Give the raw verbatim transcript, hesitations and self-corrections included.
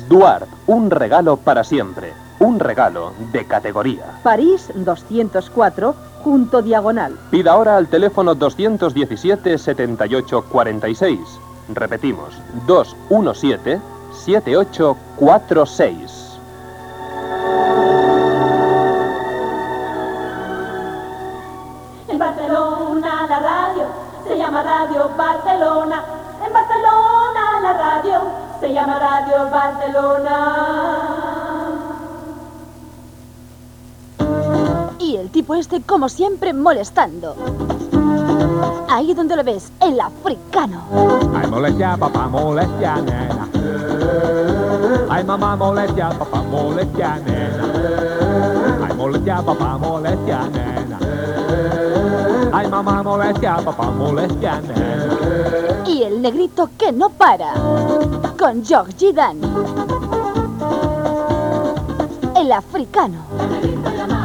Duarte, un regalo para siempre. Un regalo de categoría. París doscientos cuatro, junto diagonal. Pida ahora al teléfono doscientos diecisiete, setenta y ocho cuarenta y seis. Repetimos, doscientos diecisiete, setenta y ocho cuarenta y seis. En Barcelona la radio se llama Radio Barcelona. En Barcelona la radio se llama Radio Barcelona. Y el tipo este, como siempre, molestando. Ahí donde lo ves, el africano. Ay, molestia, papá, molestia, nena. Ay, mamá, molestia, papá, molestia, nena. Ay, molestia, papá, molestia, nena. Ay, mamá, molestia, papá, molestia, nena. Y el negrito que no para. Con Georgie Dan. El africano. El negrito llamado